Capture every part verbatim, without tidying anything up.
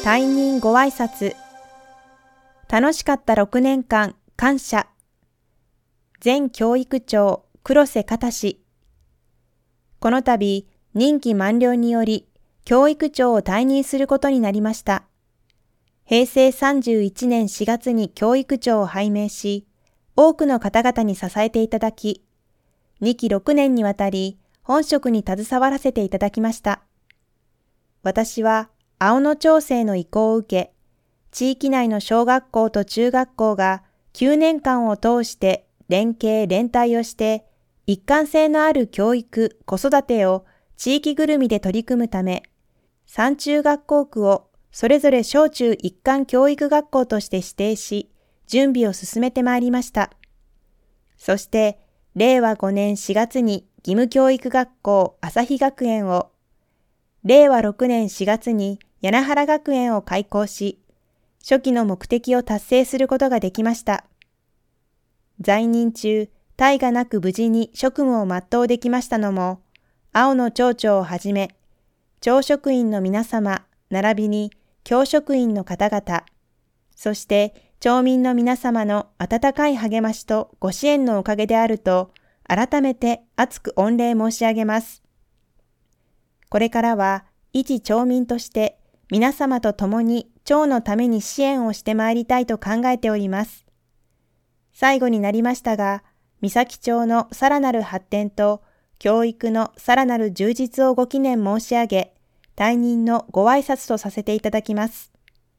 退任ご挨拶。楽しかったろくねんかん感謝。前教育長黒瀬忠。この度任期満了により教育長を退任することになりました。へいせいさんじゅういちねんしがつに教育長を拝命し、多くの方々に支えていただき、にきろくねんにわたり本職に携わらせていただきました。私は青野町政の意向を受け、地域内の小学校と中学校がきゅうねんかんを通して連携連帯をして一貫性のある教育・子育てを地域ぐるみで取り組むため、三中学校区をそれぞれ小中一貫教育学校として指定し、準備を進めてまいりました。そしてれいわごねんしがつに義務教育学校朝日学園を、れいわろくねんしがつに柳原学園を開校し、初期の目的を達成することができました。在任中、大我なく無事に職務を全うできましたのも、青野町長をはじめ、町職員の皆様、並びに教職員の方々、そして町民の皆様の温かい励ましとご支援のおかげであると、改めて厚く御礼申し上げます。これからは、一町民として皆様と共に町のために支援をしてまいりたいと考えております。最後になりましたが、三崎町のさらなる発展と教育のさらなる充実をご祈念申し上げ、退任のご挨拶とさせていただきます。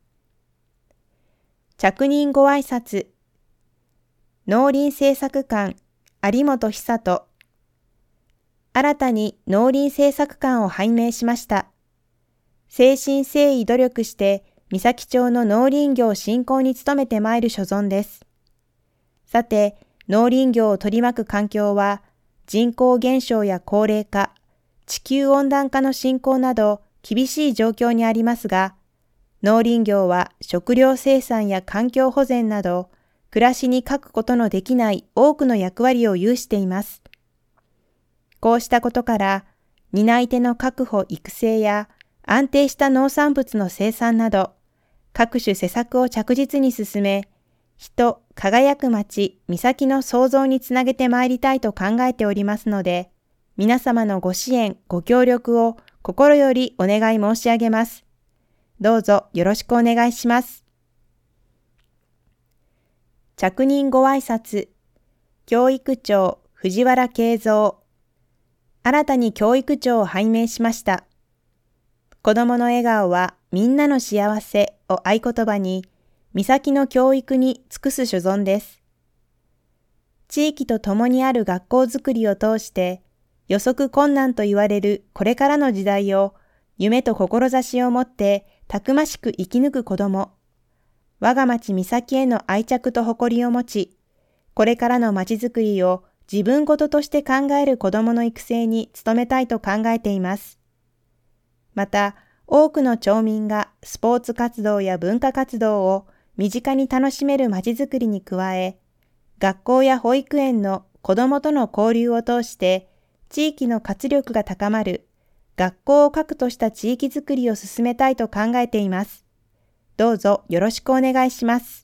着任ご挨拶。農林政策官有本久人。新たに農林政策官を拝命しました。誠心誠意努力して三崎町の農林業振興に努めてまいる所存です。さて、農林業を取り巻く環境は人口減少や高齢化、地球温暖化の進行など厳しい状況にありますが、農林業は食料生産や環境保全など暮らしに欠くことのできない多くの役割を有しています。こうしたことから、担い手の確保・育成や安定した農産物の生産など、各種施策を着実に進め、人、輝く町、三崎の創造につなげてまいりたいと考えておりますので、皆様のご支援、ご協力を心よりお願い申し上げます。どうぞよろしくお願いします。着任ご挨拶。教育長藤原慶三。新たに教育長を拝命しました。子どもの笑顔はみんなの幸せを合言葉に、三崎の教育に尽くす所存です。地域と共にある学校づくりを通して、予測困難と言われるこれからの時代を夢と志を持ってたくましく生き抜く子ども、我が町三崎への愛着と誇りを持ち、これからの町づくりを自分事として考える子どもの育成に努めたいと考えています。また、多くの町民がスポーツ活動や文化活動を身近に楽しめる町づくりに加え、学校や保育園の子どもとの交流を通して地域の活力が高まる学校を核とした地域づくりを進めたいと考えています。どうぞよろしくお願いします。